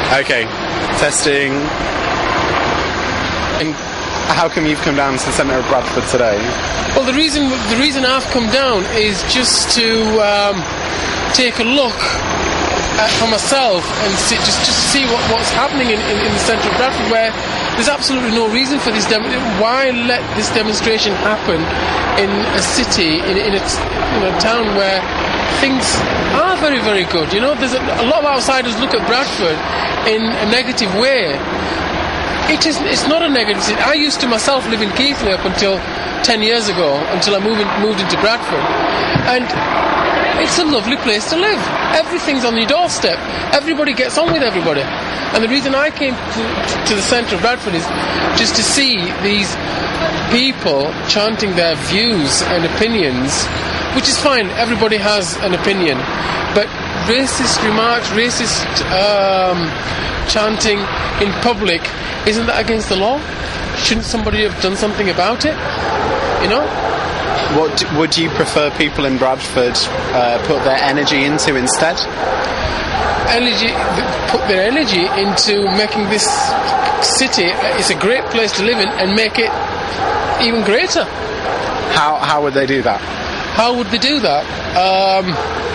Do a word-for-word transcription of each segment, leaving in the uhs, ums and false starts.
Okay, testing. And how come you've come down to the centre of Bradford today? Well, the reason the reason I've come down is just to um, take a look at, for myself and see, just just see what, what's happening in, in, in the centre of Bradford, where there's absolutely no reason for this. Dem- why let this demonstration happen in a city, in, in a in a town where things are very, very good? You know, there's a, a lot of outsiders look at Bradford in a negative way. It is, it's not a negative city. I used to myself live in Keighley up until ten years ago, until I moved, in, moved into Bradford. And it's a lovely place to live. Everything's on your doorstep. Everybody gets on with everybody. And the reason I came to, to the centre of Bradford is just to see these people chanting their views and opinions, which is fine. Everybody has an opinion. But racist remarks, racist um, chanting in public, isn't that against the law? Shouldn't somebody have done something about it? You know? What d- would you prefer people in Bradford uh, put their energy into instead? Energy, put their energy into making this city, it's a great place to live in, and make it even greater. How how would they do that? How would they do that? Um,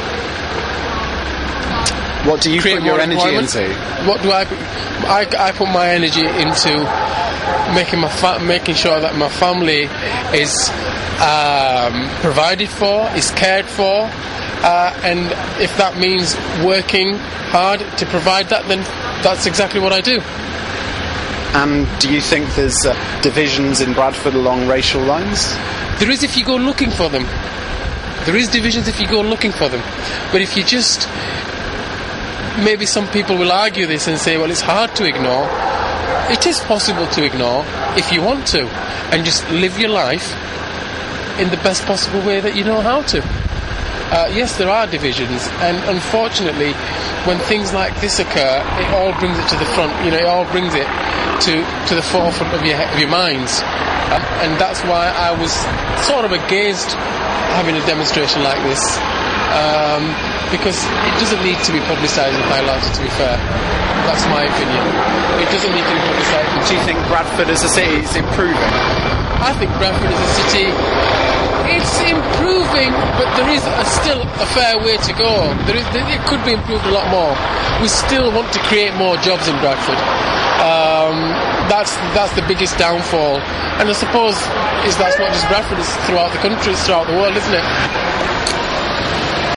what do you put your energy into? What do I put? I, I put my energy into making my fa- making sure that my family is um, provided for, is cared for, uh, and if that means working hard to provide that, then that's exactly what I do. And do you think there's uh, divisions in Bradford along racial lines? There is if you go looking for them. There is divisions if you go looking for them. But if you just... Maybe some people will argue this and say, well, it's hard to ignore. It is possible to ignore if you want to, and just live your life in the best possible way that you know how to. Uh, yes, there are divisions, and unfortunately, when things like this occur, it all brings it to the front. You know, it all brings it to to the forefront of your of your minds, um, and that's why I was sort of against having a demonstration like this. Um, because it doesn't need to be publicised and highlighted, to be fair. That's my opinion. It doesn't need to be publicised. Do you think Bradford as a city is improving? I think Bradford as a city, it's improving, but there is a, still a fair way to go. There is, it could be improved a lot more. We still want to create more jobs in Bradford. Um, that's that's the biggest downfall. And I suppose is that's not just Bradford, it's throughout the country, it's throughout the world, isn't it?